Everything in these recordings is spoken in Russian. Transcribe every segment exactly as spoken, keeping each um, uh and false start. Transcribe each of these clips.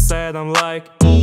said I'm like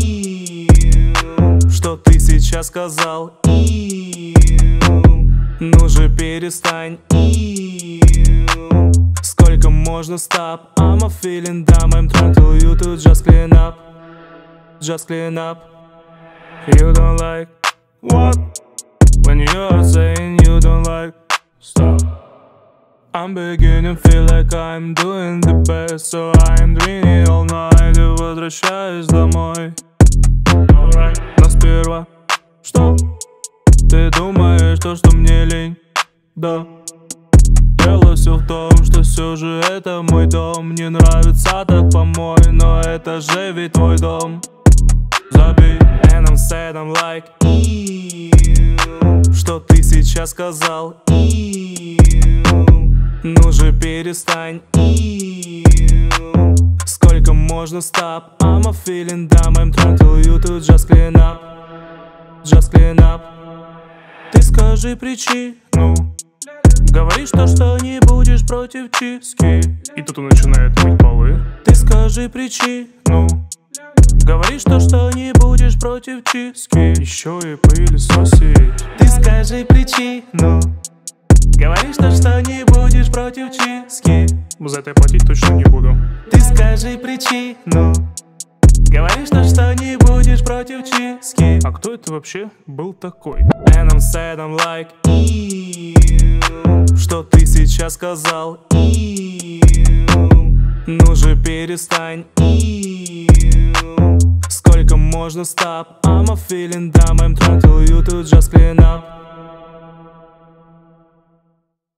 ew. Что ты сейчас сказал? Ew. Ну же перестань. Ew. Сколько можно stop? I'm a feeling dumb, I'm trying to tell you to just clean up. Just clean up. You don't like what? When you're saying you don't like, stop. I'm beginning to feel like I'm doing the best, so I'm dreaming all night и возвращаюсь домой. Alright. Но сперва, что? Ты думаешь, то, что мне лень? Да. Дело все в том, что все же это мой дом. Не нравится так помой, но это же ведь твой дом. Забей. And I'm sad, I'm like ew. Что ты сейчас сказал? Ew. Ну же перестань. Ew. Сколько можно stop? I'm a feeling dumb, I'm trying to tell you to just clean up. Just clean up. Ты скажи причину. Говоришь то, что не будешь против чистки. И тут он начинает мыть полы. Ты скажи причину. Говоришь то, что не будешь против чистки. Еще и пылесосить. Ты скажи причину. Говоришь то, что не будешь против чистки. За это я платить точно не буду. Ты скажи причину. Говоришь то, что не будешь против чистки. А кто это вообще был такой? And I'm sad, I'm like ew. Что ты сейчас сказал? Ew. Ну же перестань. Ew. Сколько можно stop? I'm a feeling dumb, I'm trying to tell you to just clean up.